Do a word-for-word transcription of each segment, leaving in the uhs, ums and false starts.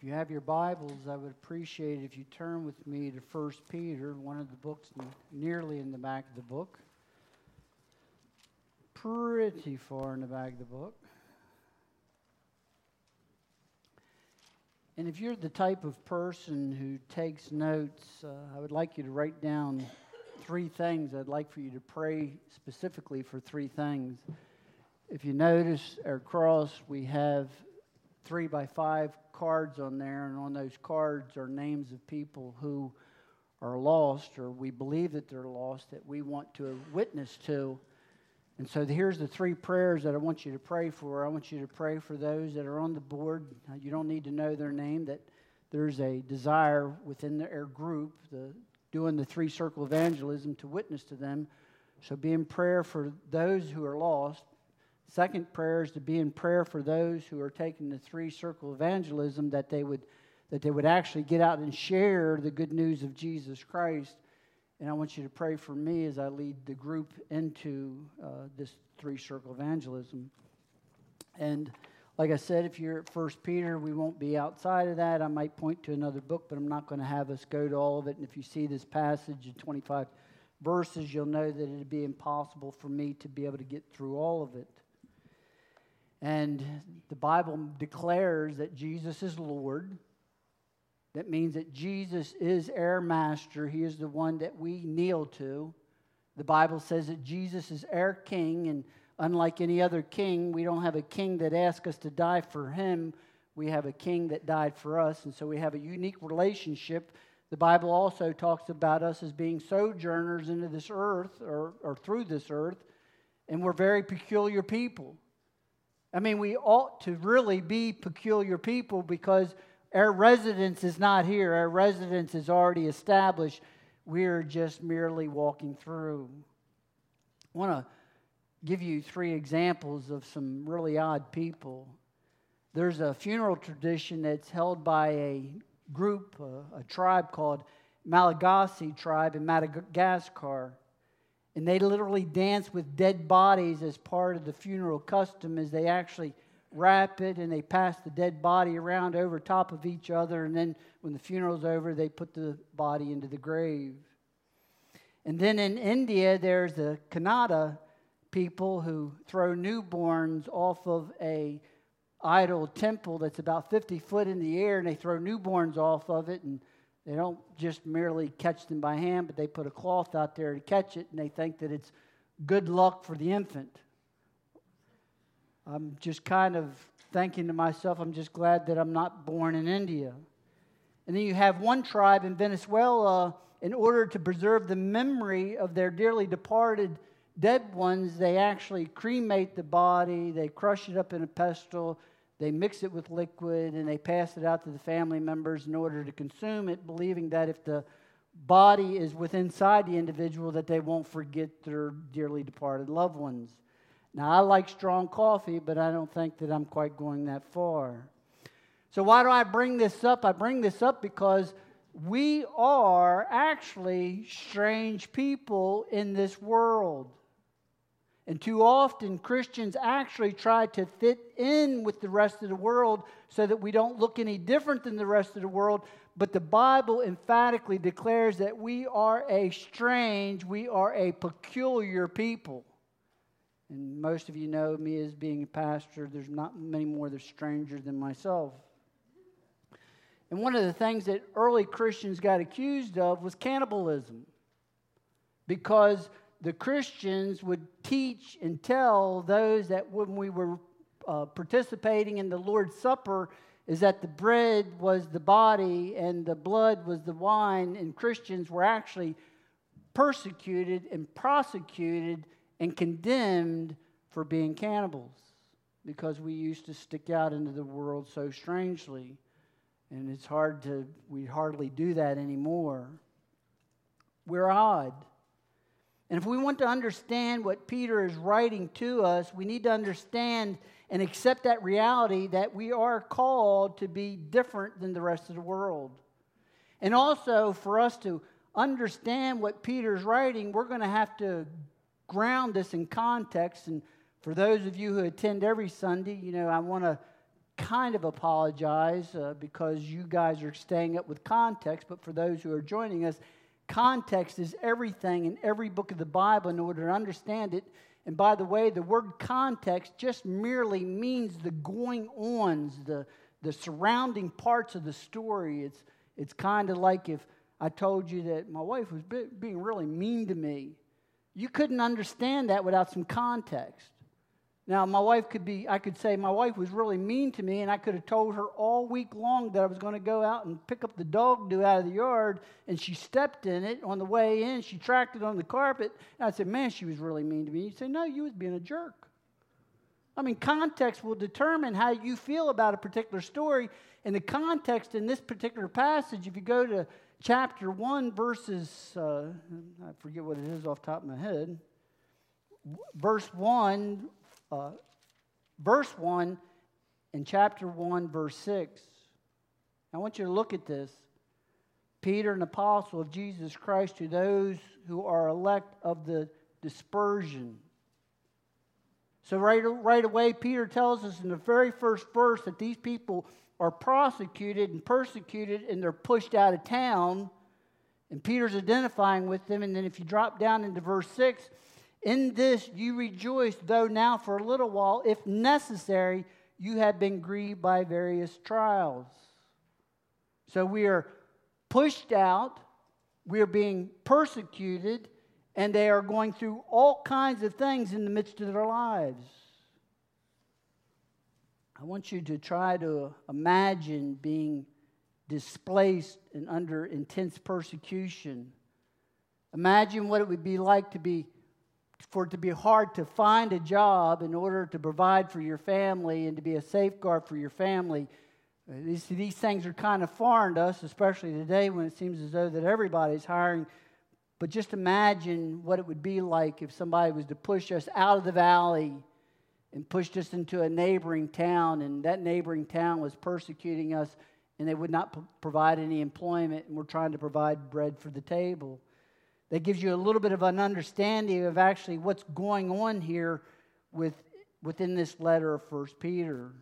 If you have your Bibles, I would appreciate it if you turn with me to First Peter, one of the books nearly in the back of the book. Pretty far in the back of the book. And if you're the type of person who takes notes, uh, I would like you to write down three things. I'd like for you to pray specifically for three things. If you notice our cross, we have three by five cards on there, and on those cards are names of people who are lost, or we believe that they're lost, that we want to witness to. And so here's the three prayers that I want you to pray for. I want you to pray for those that are on the board. You don't need to know their name, that there's a desire within their group, the, doing the three-circle evangelism, to witness to them. So be in prayer for those who are lost. Second prayer is to be in prayer for those who are taking the three-circle evangelism, that they would that they would actually get out and share the good news of Jesus Christ. And I want you to pray for me as I lead the group into uh, this three-circle evangelism. And like I said, if you're at First Peter, we won't be outside of that. I might point to another book, but I'm not going to have us go to all of it. And if you see this passage in twenty-five verses, you'll know that it would be impossible for me to be able to get through all of it. And the Bible declares that Jesus is Lord. That means that Jesus is our master. He is the one that we kneel to. The Bible says that Jesus is our king, and unlike any other king, we don't have a king that asks us to die for him. We have a king that died for us, and so we have a unique relationship. The Bible also talks about us as being sojourners into this earth, or, or through this earth, and we're very peculiar people. I mean, we ought to really be peculiar people because our residence is not here. Our residence is already established. We're just merely walking through. I want to give you three examples of some really odd people. There's a funeral tradition that's held by a group, a, a tribe called Malagasy tribe in Madagascar. And they literally dance with dead bodies as part of the funeral custom, as they actually wrap it and they pass the dead body around over top of each other. And then when the funeral's over, they put the body into the grave. And then in India, there's the Kannada people who throw newborns off of a idol temple that's about fifty foot in the air, and they throw newborns off of it, and they don't just merely catch them by hand, but they put a cloth out there to catch it, and they think that it's good luck for the infant. I'm just kind of thinking to myself, I'm just glad that I'm not born in India. And then you have one tribe in Venezuela, in order to preserve the memory of their dearly departed dead ones, they actually cremate the body, they crush it up in a pestle, they mix it with liquid, and they pass it out to the family members in order to consume it, believing that if the body is within inside the individual, that they won't forget their dearly departed loved ones. Now, I like strong coffee, but I don't think that I'm quite going that far. So why do I bring this up? I bring this up because we are actually strange people in this world. And too often, Christians actually try to fit in with the rest of the world so that we don't look any different than the rest of the world. But the Bible emphatically declares that we are a strange, we are a peculiar people. And most of you know me as being a pastor. There's not many more that are strangers than myself. And one of the things that early Christians got accused of was cannibalism. Because the Christians would teach and tell those that when we were uh, participating in the Lord's Supper, is that the bread was the body and the blood was the wine, and Christians were actually persecuted and prosecuted and condemned for being cannibals because we used to stick out into the world so strangely. And it's hard to, we hardly do that anymore. We're odd. And if we want to understand what Peter is writing to us, we need to understand and accept that reality that we are called to be different than the rest of the world. And also, for us to understand what Peter's writing, we're going to have to ground this in context. And for those of you who attend every Sunday, you know, I want to kind of apologize uh, because you guys are staying up with context, but for those who are joining us, context is everything in every book of the Bible in order to understand it. And by the way, the word context just merely means the going-ons, the, the surrounding parts of the story. It's, it's kind of like if I told you that my wife was be, being really mean to me. You couldn't understand that without some context. Now, my wife could be, I could say my wife was really mean to me, and I could have told her all week long that I was going to go out and pick up the dog doo out of the yard, and she stepped in it on the way in. She tracked it on the carpet, and I said, man, she was really mean to me. You'd say, no, you was being a jerk. I mean, context will determine how you feel about a particular story, and the context in this particular passage, if you go to chapter one, verses, uh, I forget what it is off the top of my head, verse one, Uh, verse one in chapter one, verse six. I want you to look at this. Peter, an apostle of Jesus Christ, to those who are elect of the dispersion. So right, right away, Peter tells us in the very first verse that these people are prosecuted and persecuted, and they're pushed out of town. And Peter's identifying with them. And then if you drop down into verse six, in this you rejoice, though now for a little while, if necessary, you have been grieved by various trials. So we are pushed out, we are being persecuted, and they are going through all kinds of things in the midst of their lives. I want you to try to imagine being displaced and under intense persecution. Imagine what it would be like to be for it to be hard to find a job in order to provide for your family and to be a safeguard for your family. These, these things are kind of foreign to us, especially today when it seems as though that everybody's hiring. But just imagine what it would be like if somebody was to push us out of the valley and pushed us into a neighboring town, and that neighboring town was persecuting us, and they would not p- provide any employment, and we're trying to provide bread for the table. That gives you a little bit of an understanding of actually what's going on here with, within this letter of First Peter.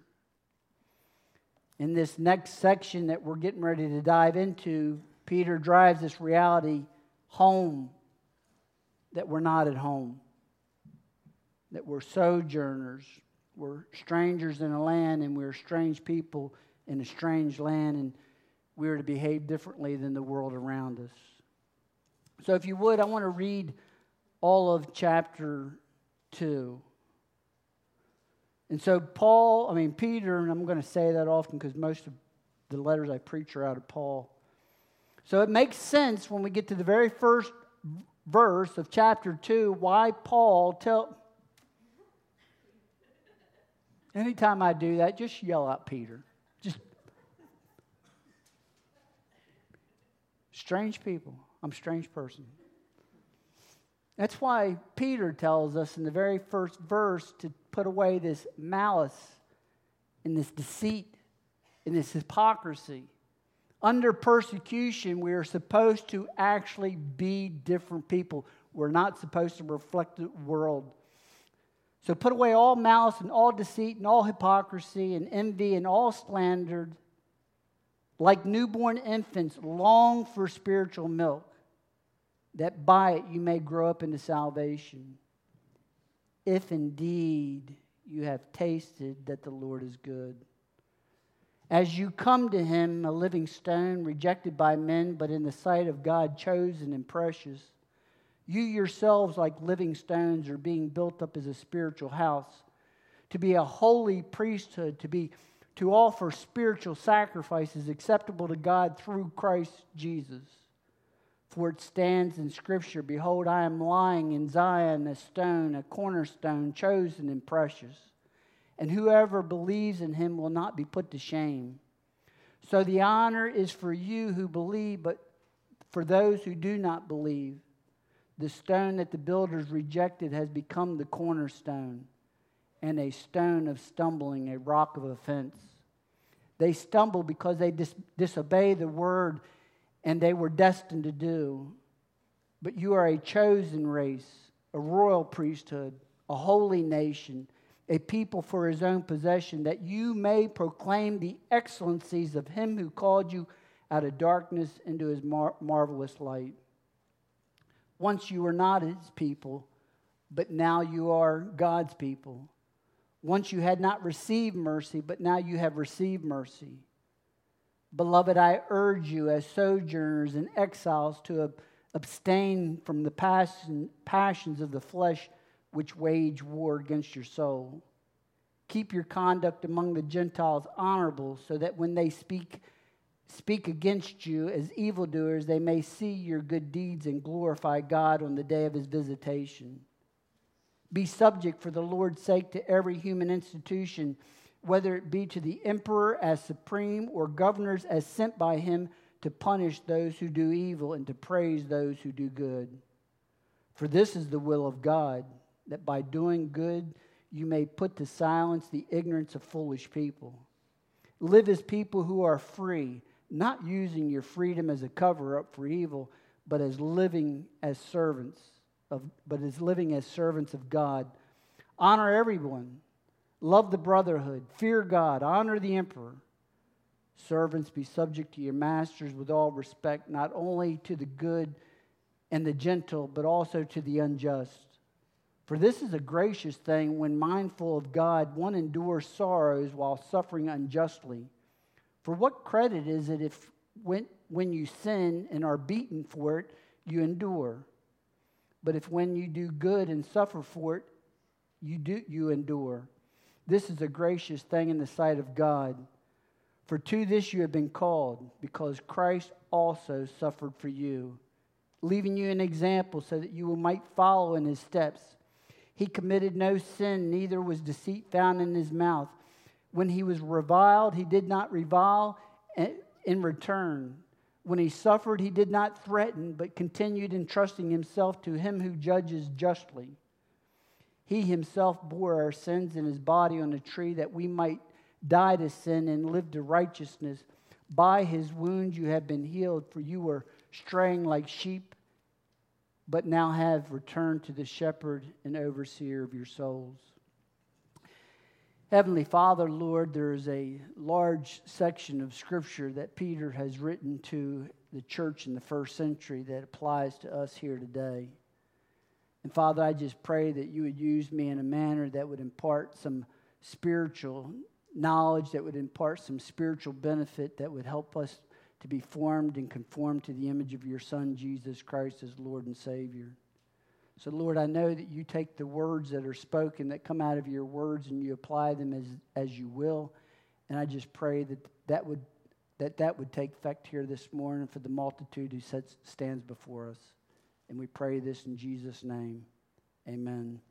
In this next section that we're getting ready to dive into, Peter drives this reality home, that we're not at home, that we're sojourners, we're strangers in a land, and we're strange people in a strange land, and we're to behave differently than the world around us. So if you would, I want to read all of chapter two. And so Paul, I mean Peter, and I'm going to say that often because most of the letters I preach are out of Paul. So it makes sense when we get to the very first verse of chapter two, why Paul tell... Anytime I do that, just yell out Peter. Just strange people. I'm a strange person. That's why Peter tells us in the very first verse to put away this malice and this deceit and this hypocrisy. Under persecution, we are supposed to actually be different people. We're not supposed to reflect the world. So put away all malice and all deceit and all hypocrisy and envy and all slander. Like newborn infants, long for spiritual milk, that by it you may grow up into salvation, if indeed you have tasted that the Lord is good. As you come to him, a living stone, rejected by men, but in the sight of God chosen and precious, you yourselves, like living stones, are being built up as a spiritual house, to be a holy priesthood, to be to offer spiritual sacrifices acceptable to God through Christ Jesus. For it stands in Scripture, behold, I am lying in Zion a stone, a cornerstone, chosen and precious. And whoever believes in him will not be put to shame. So the honor is for you who believe, but for those who do not believe, the stone that the builders rejected has become the cornerstone, and a stone of stumbling, a rock of offense. They stumble because they dis- disobey the word, and they were destined to do. But you are a chosen race, a royal priesthood, a holy nation, a people for his own possession, that you may proclaim the excellencies of him who called you out of darkness into his mar- marvelous light. Once you were not his people, but now you are God's people. Once you had not received mercy, but now you have received mercy. Beloved, I urge you as sojourners and exiles to ab- abstain from the passion, passions of the flesh which wage war against your soul. Keep your conduct among the Gentiles honorable, so that when they speak speak against you as evildoers, they may see your good deeds and glorify God on the day of his visitation. Be subject for the Lord's sake to every human institution, whether it be to the emperor as supreme or governors as sent by him to punish those who do evil and to praise those who do good. For this is the will of God, that by doing good you may put to silence the ignorance of foolish people. Live as people who are free, not using your freedom as a cover-up for evil, but as living as servants of, but as living as servants of God. Honor everyone. Love the brotherhood. Fear God. Honor the emperor. Servants, be subject to your masters with all respect, not only to the good and the gentle, but also to the unjust. For this is a gracious thing when, mindful of God, one endures sorrows while suffering unjustly. For what credit is it if when, when you sin and are beaten for it, you endure? But if when you do good and suffer for it, you do you endure. This is a gracious thing in the sight of God. For to this you have been called, because Christ also suffered for you, leaving you an example so that you might follow in his steps. He committed no sin, neither was deceit found in his mouth. When he was reviled, he did not revile in return. When he suffered, he did not threaten, but continued entrusting himself to him who judges justly. He himself bore our sins in his body on a tree, that we might die to sin and live to righteousness. By his wounds you have been healed, for you were straying like sheep, but now have returned to the shepherd and overseer of your souls. Heavenly Father, Lord, there is a large section of Scripture that Peter has written to the church in the first century that applies to us here today. And Father, I just pray that you would use me in a manner that would impart some spiritual knowledge, that would impart some spiritual benefit, that would help us to be formed and conformed to the image of your Son, Jesus Christ, as Lord and Savior. So, Lord, I know that you take the words that are spoken, that come out of your words, and you apply them as, as you will. And I just pray that that would, that that would take effect here this morning for the multitude who sits, stands before us. And we pray this in Jesus' name. Amen.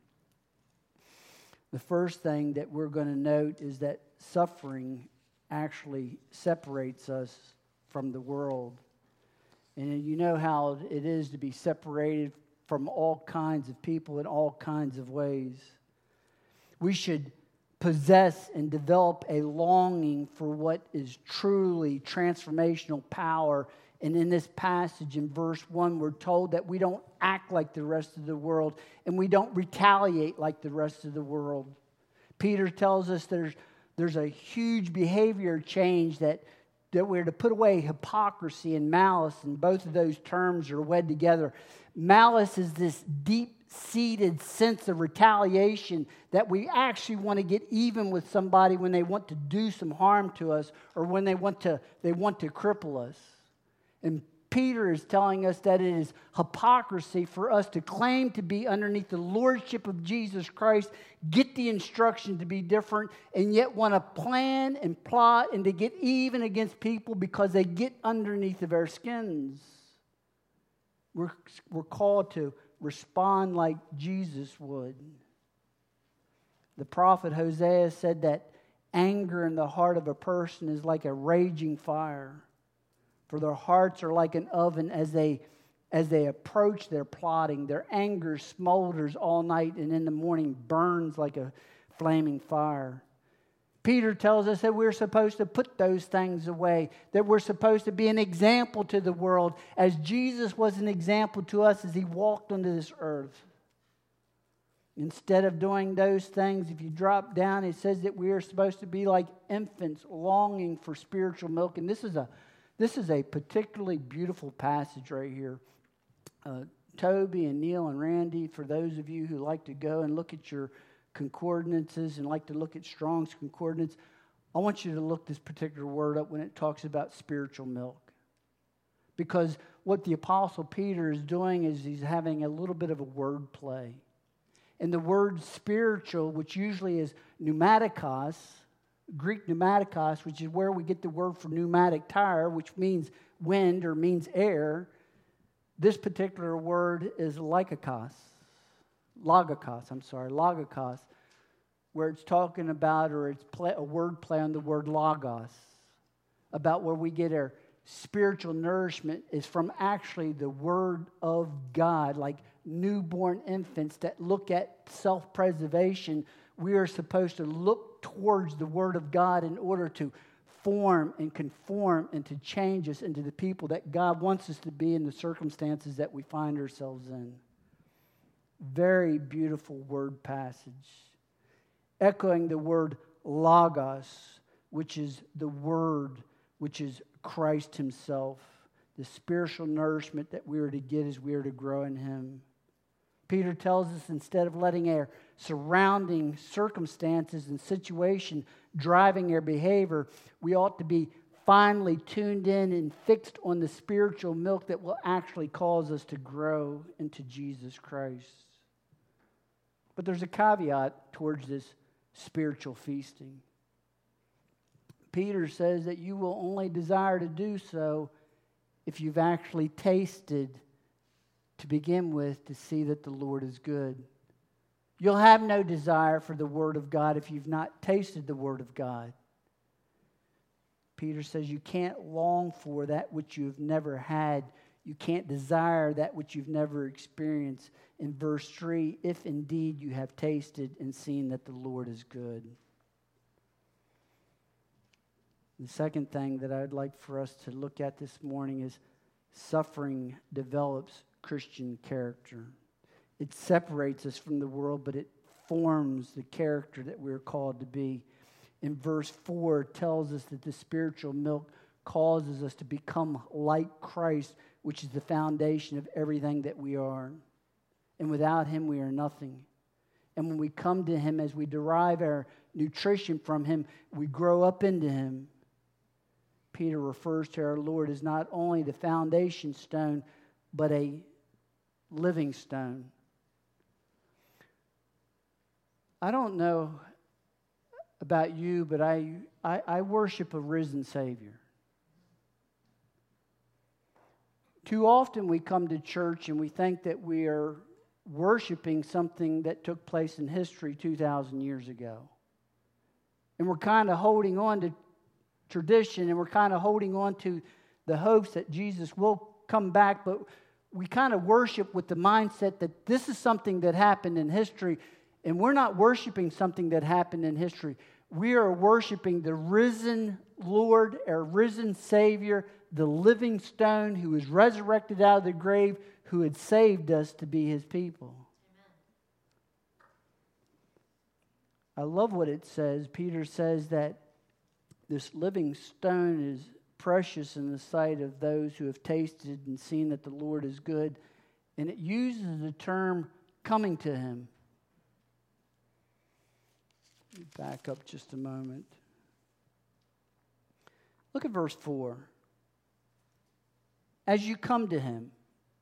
The first thing that we're going to note is that suffering actually separates us from the world. And you know how it is to be separated from all kinds of people in all kinds of ways. We should possess and develop a longing for what is truly transformational power. And in this passage in verse one, we're told that we don't act like the rest of the world, and we don't retaliate like the rest of the world. Peter tells us there's, there's a huge behavior change, that that we're to put away hypocrisy and malice, and both of those terms are wed together. Malice is this deep-seated sense of retaliation, that we actually want to get even with somebody when they want to do some harm to us, or when they want to they want to cripple us. And Peter is telling us that it is hypocrisy for us to claim to be underneath the lordship of Jesus Christ, get the instruction to be different, and yet want to plan and plot and to get even against people because they get underneath of our skins. We're, we're called to respond like Jesus would. The prophet Hosea said that anger in the heart of a person is like a raging fire. For their hearts are like an oven as they as they approach their plotting. Their anger smolders all night, and in the morning burns like a flaming fire. Peter tells us that we're supposed to put those things away, that we're supposed to be an example to the world, as Jesus was an example to us as he walked onto this earth. Instead of doing those things, if you drop down, it says that we are supposed to be like infants longing for spiritual milk. And this is a this is a particularly beautiful passage right here. Uh, Toby and Neil and Randy, for those of you who like to go and look at your concordances and like to look at Strong's concordance, I want you to look this particular word up when it talks about spiritual milk. Because what the Apostle Peter is doing is he's having a little bit of a word play. And the word spiritual, which usually is pneumatikos, Greek pneumatikos, which is where we get the word for pneumatic tire, which means wind or means air. This particular word is logikos, logikos, I'm sorry, logikos, where it's talking about, or it's play, a word play on the word logos, about where we get our spiritual nourishment is from actually the Word of God, like newborn infants that look at self-preservation. We are supposed to look towards the Word of God in order to form and conform and to change us into the people that God wants us to be in the circumstances that we find ourselves in. Very beautiful word passage. Echoing the word logos, which is the Word, which is Christ Himself, the spiritual nourishment that we are to get as we are to grow in Him. Peter tells us instead of letting our surrounding circumstances and situation driving our behavior, we ought to be finely tuned in and fixed on the spiritual milk that will actually cause us to grow into Jesus Christ. But there's a caveat towards this spiritual feasting. Peter says that you will only desire to do so if you've actually tasted to begin with to see that the Lord is good. You'll have no desire for the Word of God if you've not tasted the Word of God. Peter says you can't long for that which you've never had. You can't desire that which you've never experienced. In verse three, if indeed you have tasted and seen that the Lord is good. The second thing that I'd like for us to look at this morning is suffering develops Christian character. It separates us from the world, but it forms the character that we're called to be. In verse four, it tells us that the spiritual milk causes us to become like Christ, which is the foundation of everything that we are. And without Him, we are nothing. And when we come to Him, as we derive our nutrition from Him, we grow up into Him. Peter refers to our Lord as not only the foundation stone, but a living stone. I don't know about you, but I, I, I worship a risen Savior. Too often we come to church and we think that we are worshiping something that took place in history two thousand years ago. And we're kind of holding on to tradition, and we're kind of holding on to the hopes that Jesus will come back, but we kind of worship with the mindset that this is something that happened in history, and we're not worshiping something that happened in history. We are worshiping the risen Lord, our risen Savior, the living stone who was resurrected out of the grave, who had saved us to be His people. Amen. I love what it says. Peter says that this living stone is precious in the sight of those who have tasted and seen that the Lord is good. And it uses the term coming to Him. Back up just a moment. Look at verse four. As you come to Him.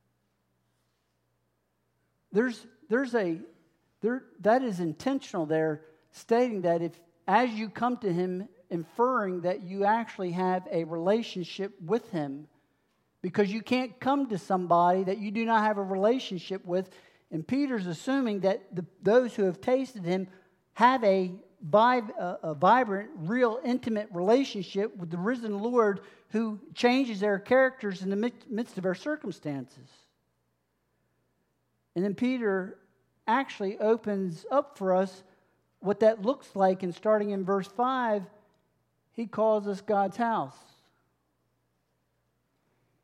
There's, there's a, there, that is intentional there, stating that if as you come to Him, inferring that you actually have a relationship with Him, because you can't come to somebody that you do not have a relationship with. And Peter's assuming that the, those who have tasted Him have a, a, a vibrant, real, intimate relationship with the risen Lord who changes their characters in the midst of our circumstances. And then Peter actually opens up for us what that looks like, and starting in verse five, he calls us God's house.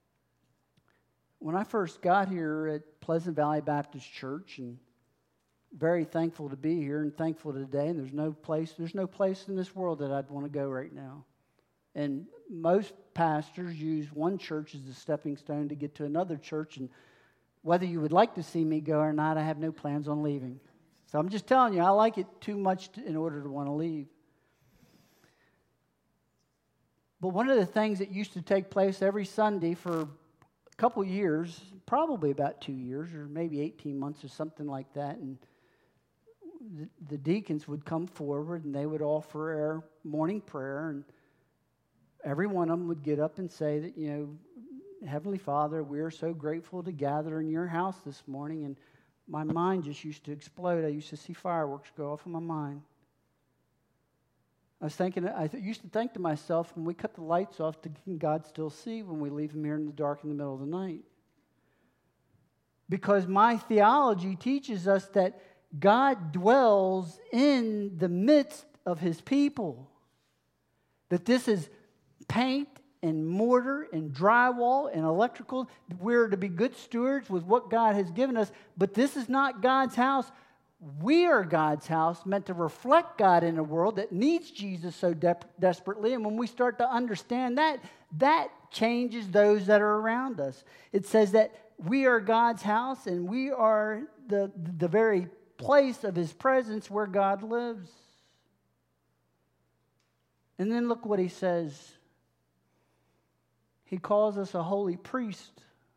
When I first got here at Pleasant Valley Baptist Church, and very thankful to be here and thankful today. And there's no place, there's no place in this world that I'd want to go right now. And most pastors use one church as a stepping stone to get to another church. And whether you would like to see me go or not, I have no plans on leaving. So I'm just telling you, I like it too much to, in order to want to leave. But one of the things that used to take place every Sunday for a couple years, probably about two years or maybe eighteen months or something like that, and the, the deacons would come forward and they would offer our morning prayer, and every one of them would get up and say that, you know, Heavenly Father, we are so grateful to gather in your house this morning. And my mind just used to explode. I used to see fireworks go off in my mind. I was thinking, I used to think to myself, when we cut the lights off, can God still see when we leave him here in the dark in the middle of the night? Because my theology teaches us that God dwells in the midst of his people. That this is paint and mortar and drywall and electrical. We're to be good stewards with what God has given us, but this is not God's house. We are God's house, meant to reflect God in a world that needs Jesus so de- desperately. And when we start to understand that, that changes those that are around us. It says that we are God's house and we are the, the very place of his presence where God lives. And then look what he says. He calls us a holy priest.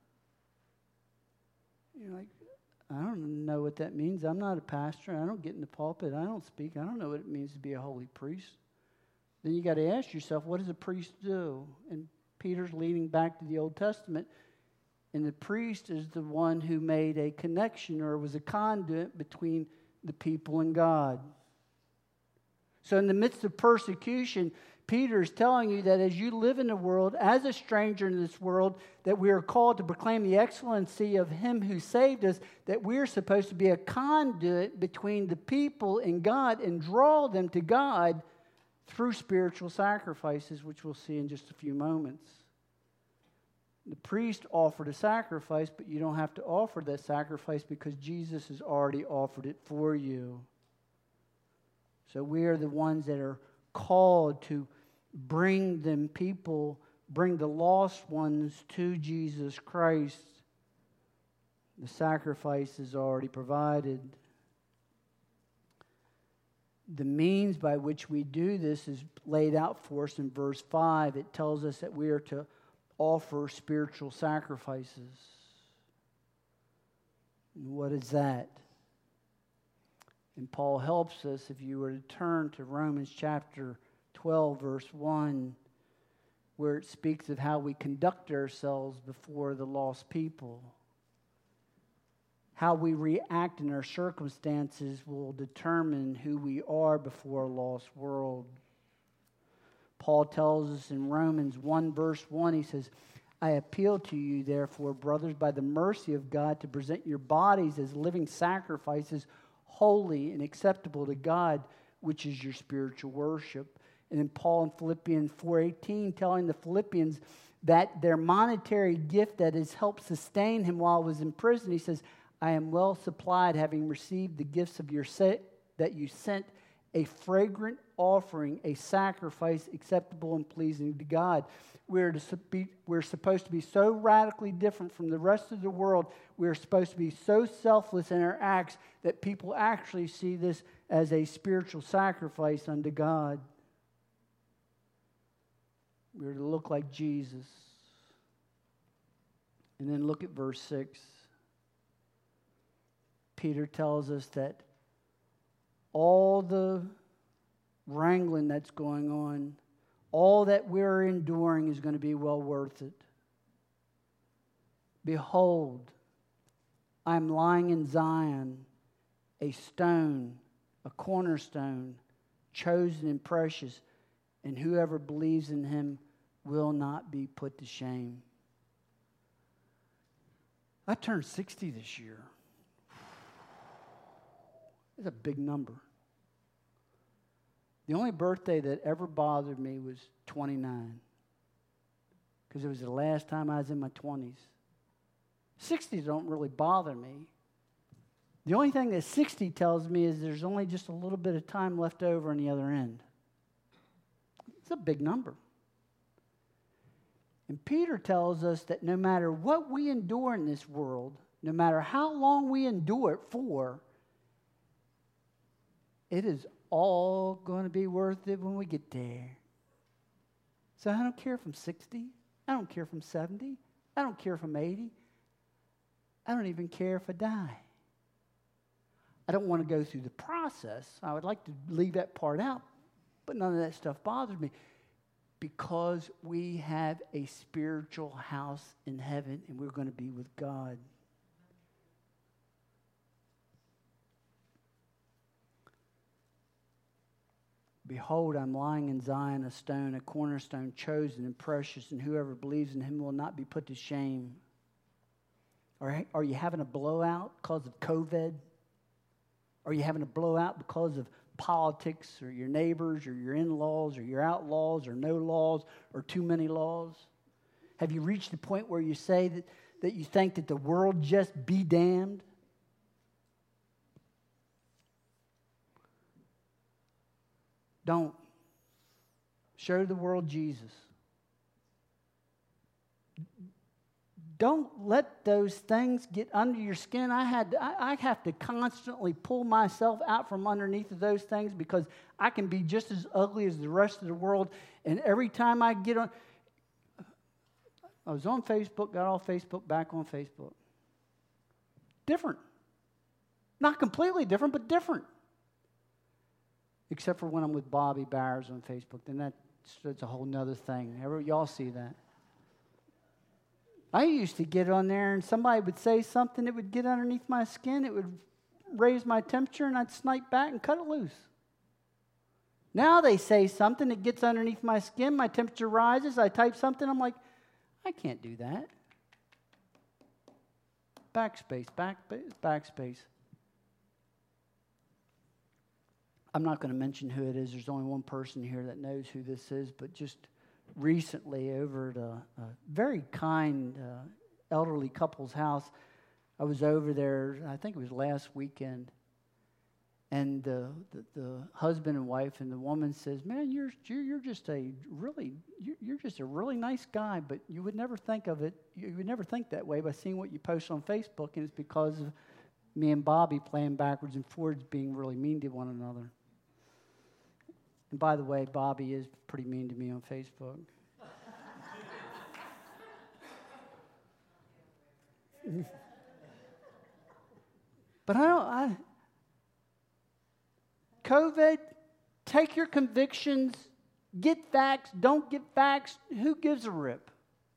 You're like, I don't know what that means. I'm not a pastor. I don't get in the pulpit. I don't speak. I don't know what it means to be a holy priest. Then you got to ask yourself, what does a priest do? And Peter's leading back to the Old Testament. And the priest is the one who made a connection or was a conduit between the people and God. So in the midst of persecution, Peter is telling you that as you live in the world, as a stranger in this world, that we are called to proclaim the excellency of him who saved us, that we're supposed to be a conduit between the people and God and draw them to God through spiritual sacrifices, which we'll see in just a few moments. The priest offered a sacrifice, but you don't have to offer that sacrifice because Jesus has already offered it for you. So we are the ones that are called to bring them people, bring the lost ones to Jesus Christ. The sacrifice is already provided. The means by which we do this is laid out for us in verse five. It tells us that we are to offer spiritual sacrifices. And what is that? And Paul helps us if you were to turn to Romans chapter twelve, verse one, where it speaks of how we conduct ourselves before the lost people. How we react in our circumstances will determine who we are before a lost world. Paul tells us in Romans one, verse one, he says, I appeal to you, therefore, brothers, by the mercy of God, to present your bodies as living sacrifices, holy and acceptable to God, which is your spiritual worship. And then Paul in Philippians four eighteen telling the Philippians that their monetary gift that has helped sustain him while he was in prison, he says, I am well supplied, having received the gifts of your set that you sent, a fragrant offering, a sacrifice acceptable and pleasing to God. We're, to be, we're supposed to be so radically different from the rest of the world. We're supposed to be so selfless in our acts that people actually see this as a spiritual sacrifice unto God. We're to look like Jesus. And then look at verse six. Peter tells us that all the wrangling that's going on, all that we're enduring is going to be well worth it. Behold, I'm lying in Zion, a stone, a cornerstone, chosen and precious, and whoever believes in him will not be put to shame. I turned sixty this year. That's a big number. The only birthday that ever bothered me was twenty-nine, because it was the last time I was in my twenties. sixties don't really bother me, The only thing that sixty tells me is there's only just a little bit of time left over on the other end. It's a big number. And Peter tells us that no matter what we endure in this world, no matter how long we endure it for, it is all going to be worth it when we get there. So I don't care if I'm sixty. I don't care if I'm seventy. I don't care if I'm eighty. I don't even care if I die. I don't want to go through the process. I would like to leave that part out, but none of that stuff bothers me because we have a spiritual house in heaven and we're going to be with God. Behold, I'm lying in Zion, a stone, a cornerstone, chosen and precious, and whoever believes in him will not be put to shame. Are, are you having a blowout because of COVID? Are you having a blowout because of politics or your neighbors or your in-laws or your outlaws or no laws or too many laws? Have you reached the point where you say that, that you think that the world just be damned? Don't. Show the world Jesus. Don't let those things get under your skin. I had to, I, I have to constantly pull myself out from underneath of those things because I can be just as ugly as the rest of the world. And every time I get on, I was on Facebook, got off Facebook, back on Facebook. Different. Not completely different, but different. Except for when I'm with Bobby Bowers on Facebook. Then that's, that's a whole nother thing. Ever, y'all see that? I used to get on there and somebody would say something that would get underneath my skin. It would raise my temperature and I'd snipe back and cut it loose. Now they say something that gets underneath my skin. My temperature rises. I type something. I'm like, I can't do that. Backspace, back, backspace. I'm not going to mention who it is. There's only one person here that knows who this is. But just recently over at a, a very kind uh, elderly couple's house, I was over there, I think it was last weekend. And the, the, the husband and wife and the woman says, man, you're, you're, you're just a really, you're, you're just a really nice guy, but you would never think of it, you would never think that way by seeing what you post on Facebook, and it's because of me and Bobby playing backwards and forwards, being really mean to one another. And by the way, Bobby is pretty mean to me on Facebook. But I don't, I, COVID, take your convictions, get facts, don't get facts, who gives a rip?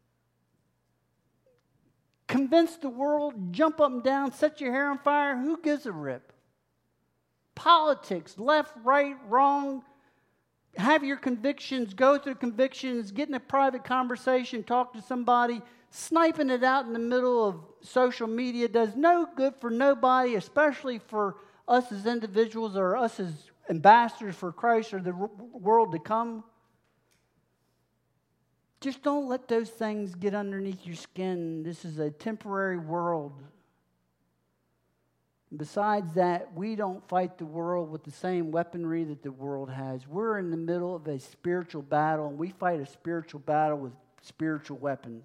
Convince the world, jump up and down, set your hair on fire, who gives a rip? Politics, left, right, wrong, have your convictions, go through convictions, get in a private conversation, talk to somebody. Sniping it out in the middle of social media does no good for nobody, especially for us as individuals or us as ambassadors for Christ or the world to come. Just don't let those things get underneath your skin. This is a temporary world. Besides that, we don't fight the world with the same weaponry that the world has. We're in the middle of a spiritual battle, and we fight a spiritual battle with spiritual weapons.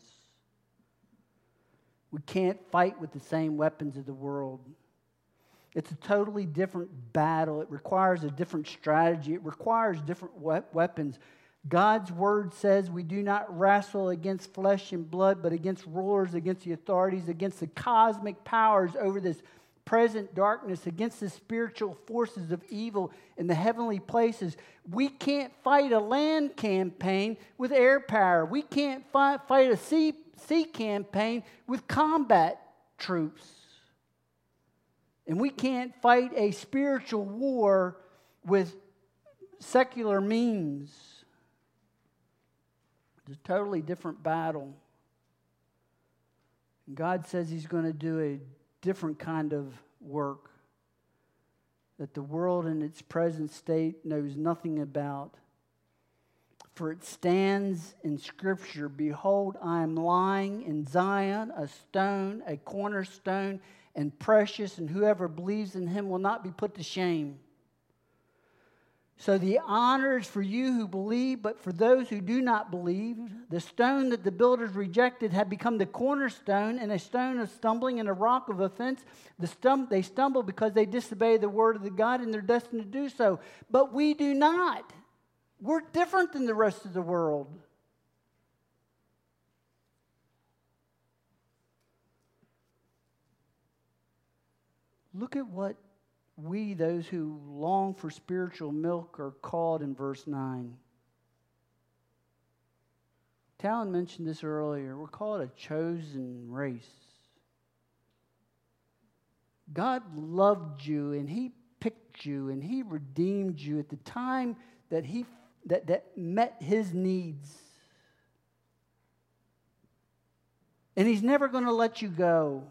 We can't fight with the same weapons of the world. It's a totally different battle. It requires a different strategy. It requires different we- weapons. God's word says we do not wrestle against flesh and blood, but against rulers, against the authorities, against the cosmic powers over this present darkness, against the spiritual forces of evil in the heavenly places. We can't fight a land campaign with air power. We can't fight, fight a sea, sea campaign with combat troops. And we can't fight a spiritual war with secular means. It's a totally different battle. And God says He's going to do a different kind of work that the world in its present state knows nothing about. For it stands in Scripture, behold, I am lying in Zion, a stone, a cornerstone, and precious, and whoever believes in him will not be put to shame. So the honor is for you who believe, but for those who do not believe, the stone that the builders rejected had become the cornerstone, and a stone of stumbling and a rock of offense. The stum- they stumble because they disobey the word of the God, and they're destined to do so. But we do not. We're different than the rest of the world. Look at what we, those who long for spiritual milk, are called in verse nine. Talon mentioned this earlier. We're called a chosen race. God loved you, and He picked you, and He redeemed you at the time that He that, that met His needs. And He's never going to let you go.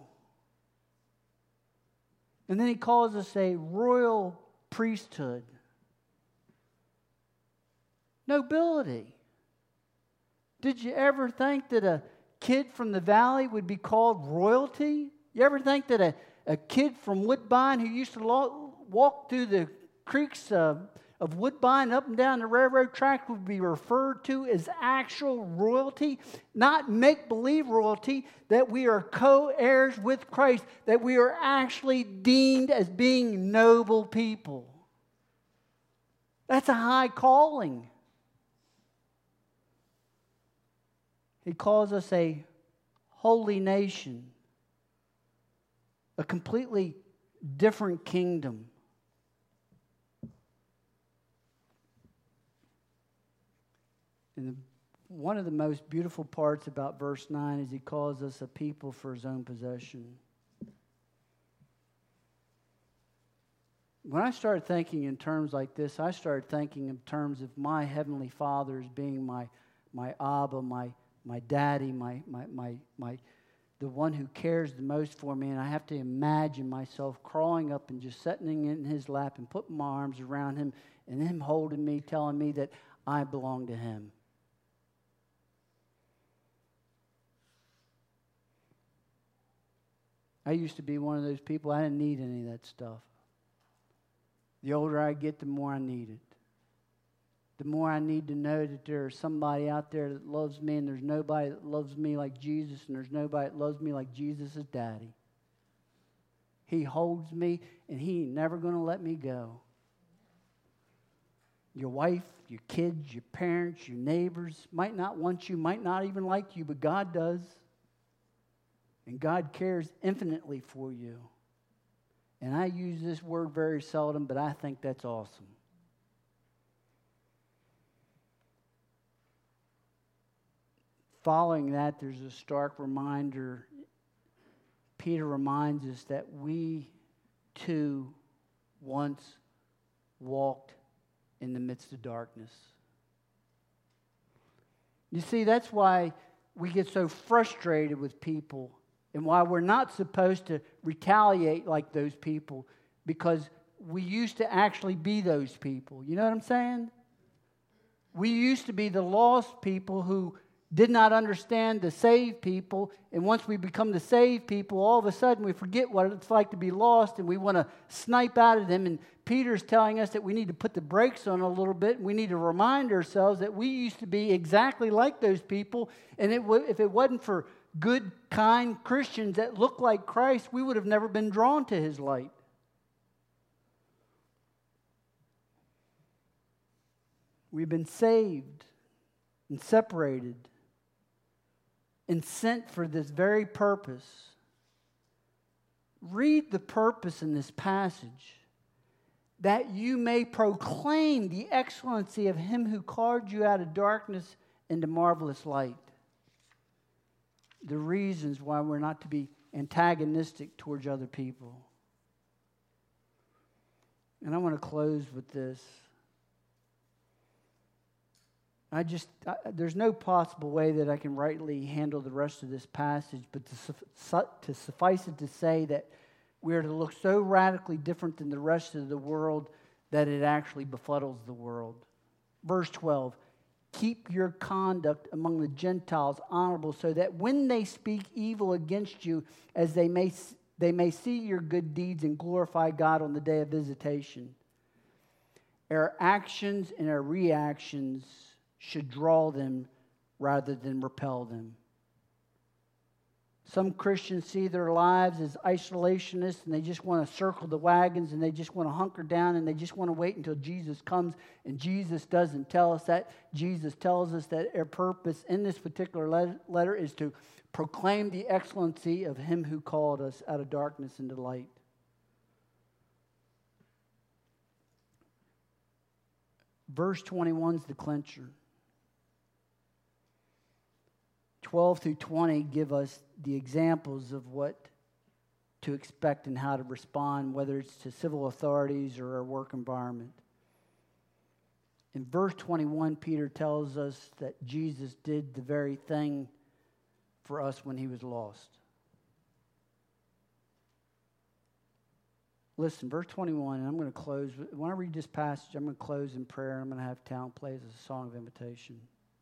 And then He calls us a royal priesthood. Nobility. Did you ever think that a kid from the valley would be called royalty? You ever think that a, a kid from Woodbine who used to lo- walk through the creeks uh, of Woodbine up and down the railroad track would be referred to as actual royalty? Not make-believe royalty, that we are co-heirs with Christ, that we are actually deemed as being noble people. That's a high calling. He calls us a holy nation, a completely different kingdom. And the, one of the most beautiful parts about verse nine is he calls us a people for his own possession. When I started thinking in terms like this, I started thinking in terms of my heavenly Father as being my, my Abba, my, my daddy, my, my, my, my, the one who cares the most for me. And I have to imagine myself crawling up and just sitting in his lap and putting my arms around him and him holding me, telling me that I belong to him. I used to be one of those people, I didn't need any of that stuff. The older I get, the more I need it. The more I need to know that there's somebody out there that loves me, and there's nobody that loves me like Jesus, and there's nobody that loves me like Jesus' daddy. He holds me, and he ain't never going to let me go. Your wife, your kids, your parents, your neighbors might not want you, might not even like you, but God does. And God cares infinitely for you. And I use this word very seldom, but I think that's awesome. Following that, there's a stark reminder. Peter reminds us that we too once walked in the midst of darkness. You see, that's why we get so frustrated with people and why we're not supposed to retaliate like those people, because we used to actually be those people. You know what I'm saying? We used to be the lost people who did not understand the saved people, and once we become the saved people, all of a sudden we forget what it's like to be lost, and we want to snipe out of them. And Peter's telling us that we need to put the brakes on a little bit, and we need to remind ourselves that we used to be exactly like those people, and it w- if it wasn't for good, kind Christians that look like Christ, we would have never been drawn to his light. We've been saved and separated and sent for this very purpose. Read the purpose in this passage, that you may proclaim the excellency of him who called you out of darkness into marvelous light. The reasons why we're not to be antagonistic towards other people. And I want to close with this. I just, I, there's no possible way that I can rightly handle the rest of this passage, but to, su- to suffice it to say that we are to look so radically different than the rest of the world that it actually befuddles the world. Verse twelve, keep your conduct among the Gentiles honorable, so that when they speak evil against you, as they may they may see your good deeds and glorify God on the day of visitation. Our actions and our reactions should draw them rather than repel them. Some Christians see their lives as isolationists, and they just want to circle the wagons, and they just want to hunker down, and they just want to wait until Jesus comes. And Jesus doesn't tell us that. Jesus tells us that our purpose in this particular letter is to proclaim the excellency of Him who called us out of darkness into light. Verse twenty-one is the clincher. twelve through twenty give us the examples of what to expect and how to respond, whether it's to civil authorities or our work environment. In verse twenty-one, Peter tells us that Jesus did the very thing for us when He was lost. Listen, verse twenty-one, and I'm going to close. When I read this passage, I'm going to close in prayer. I'm going to have talent play as a song of invitation.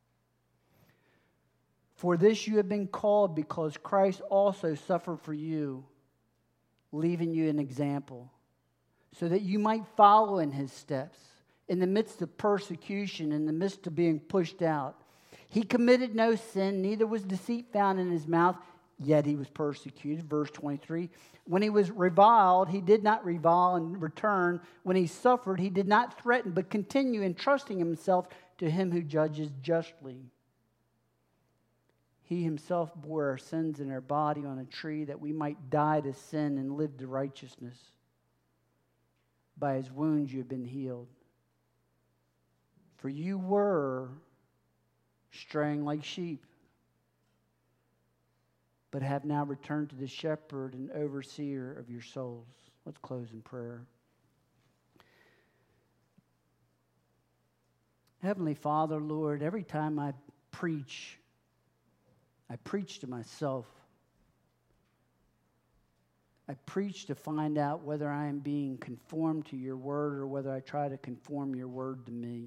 For this you have been called, because Christ also suffered for you, leaving you an example, so that you might follow in His steps. In the midst of persecution, in the midst of being pushed out, He committed no sin, neither was deceit found in His mouth, yet He was persecuted. Verse twenty-three, when He was reviled, He did not revile in return. When He suffered, He did not threaten, but continued entrusting Himself to Him who judges justly. He Himself bore our sins in our body on a tree, that we might die to sin and live to righteousness. By His wounds you have been healed. For you were straying like sheep, but have now returned to the shepherd and overseer of your souls. Let's close in prayer. Heavenly Father, Lord, every time I preach, I preach to myself. I preach to find out whether I am being conformed to your word or whether I try to conform your word to me.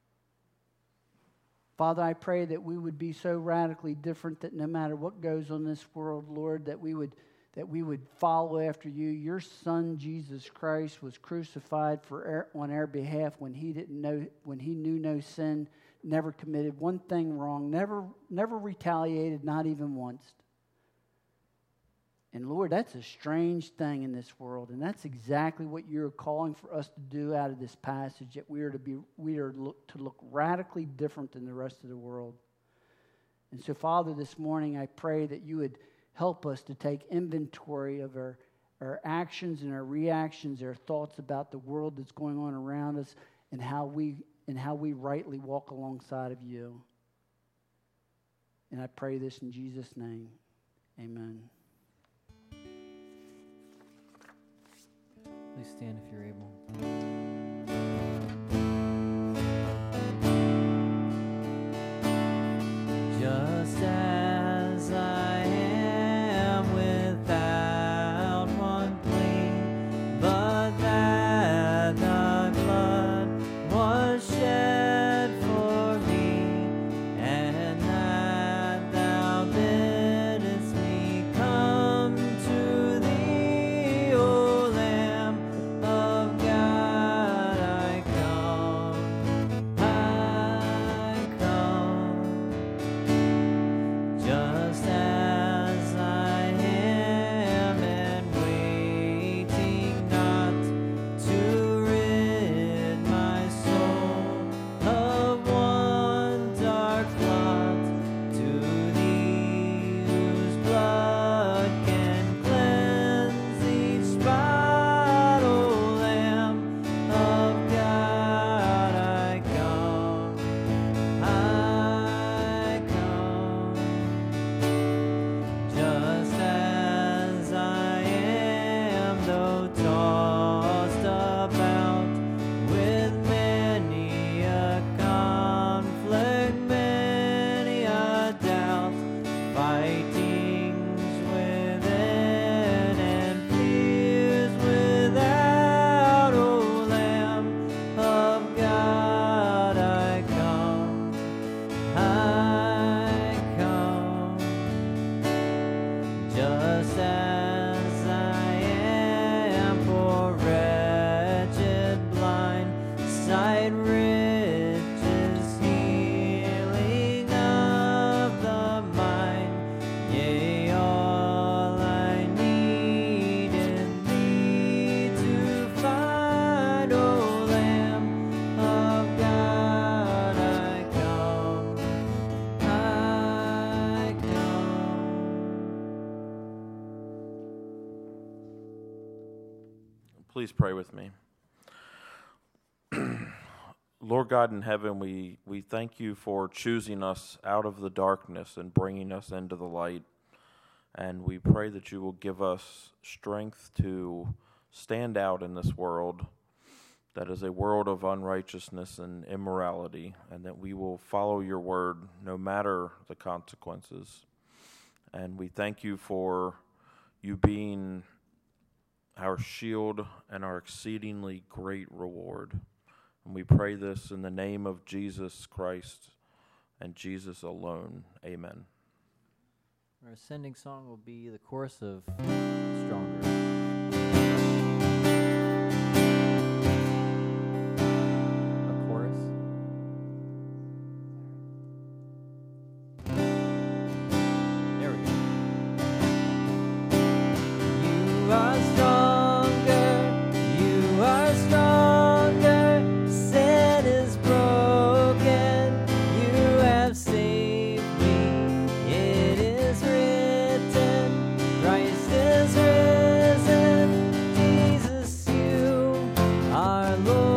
Father, I pray that we would be so radically different that no matter what goes on in this world, Lord, that we would that we would follow after you. Your Son, Jesus Christ, was crucified for our, on our behalf when he didn't know, when he knew no sin, never committed one thing wrong, never, never retaliated, not even once. And Lord, that's a strange thing in this world, and that's exactly what you're calling for us to do out of this passage. That we are to be, we are look, to look radically different than the rest of the world. And so, Father, this morning I pray that you would help us to take inventory of our, our actions and our reactions, our thoughts about the world that's going on around us, and how we and how we rightly walk alongside of you. And I pray this in Jesus' name. Amen. Please stand if you're able. Just as I am without one plea, but that thy blood was shed for me, and that thou biddest me come. God. Please pray with me. Lord God in heaven, we, we thank you for choosing us out of the darkness and bringing us into the light. And we pray that you will give us strength to stand out in this world that is a world of unrighteousness and immorality, and that we will follow your word no matter the consequences. And we thank you for you being our shield and our exceedingly great reward. And we pray this in the name of Jesus Christ and Jesus alone. Amen. Our ascending song will be the chorus of Stronger. Christ is risen, Jesus, you are Lord.